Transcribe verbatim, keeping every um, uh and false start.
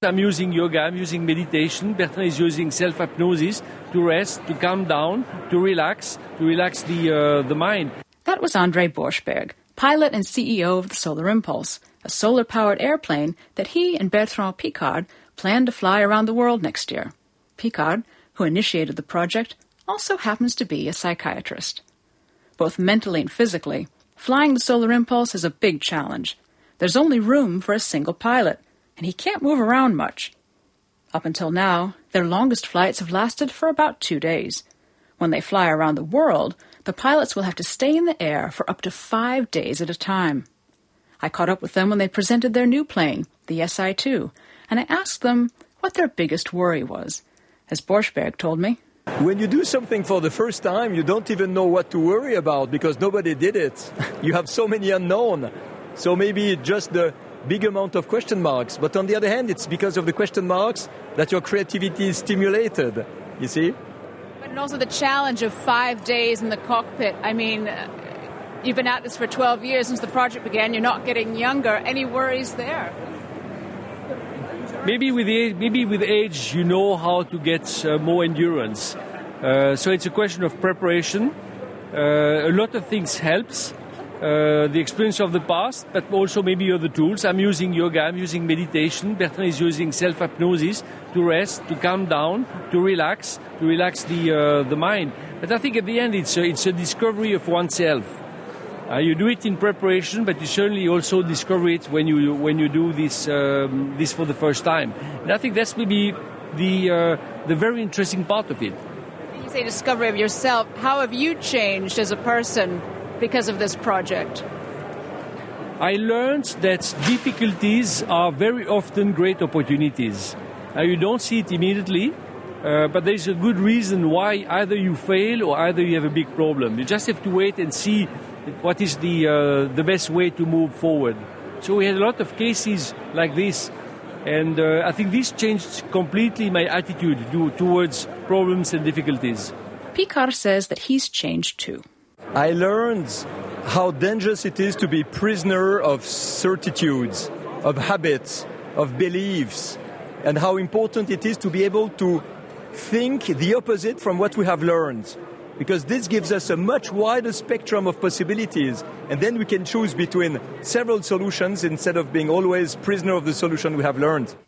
I'm using yoga, I'm using meditation. Bertrand is using self-hypnosis to rest, to calm down, to relax, to relax the, uh, the mind. That was André Borschberg, pilot and C E O of the Solar Impulse, a solar-powered airplane that he and Bertrand Piccard plan to fly around the world next year. Piccard, who initiated the project, also happens to be a psychiatrist. Both mentally and physically, flying the Solar Impulse is a big challenge. There's only room for a single pilot, and he can't move around much. Up until now, their longest flights have lasted for about two days. When they fly around the world, the pilots will have to stay in the air for up to five days at a time. I caught up with them when they presented their new plane, the S I two, and I asked them what their biggest worry was. As Borschberg told me, when you do something for the first time, you don't even know what to worry about because nobody did it. You have so many unknown. So maybe just the big amount of question marks. But on the other hand, it's because of the question marks that your creativity is stimulated, you see? But and also the challenge of five days in the cockpit. I mean, you've been at this for twelve years since the project began. You're not getting younger. Any worries there? Maybe with age, maybe with age, you know how to get uh, more endurance. Uh, so it's a question of preparation. Uh, a lot of things helps. Uh, the experience of the past, but also maybe other tools. I'm using yoga, I'm using meditation. Bertrand is using self-hypnosis to rest, to calm down, to relax, to relax the uh, the mind. But I think at the end it's a, it's a discovery of oneself. Uh, you do it in preparation, but you certainly also discover it when you when you do this um, this for the first time. And I think that's maybe the uh, the very interesting part of it. You say discovery of yourself. How have you changed as a person because of this project? I learned that difficulties are very often great opportunities. Uh, you don't see it immediately, uh, but there's a good reason why either you fail or either you have a big problem. You just have to wait and see what is the uh, the best way to move forward. So we had a lot of cases like this, and uh, I think this changed completely my attitude to, towards problems and difficulties. Piccard says that he's changed too. I learned how dangerous it is to be prisoner of certitudes, of habits, of beliefs, and how important it is to be able to think the opposite from what we have learned. Because this gives us a much wider spectrum of possibilities, and then we can choose between several solutions instead of being always prisoner of the solution we have learned.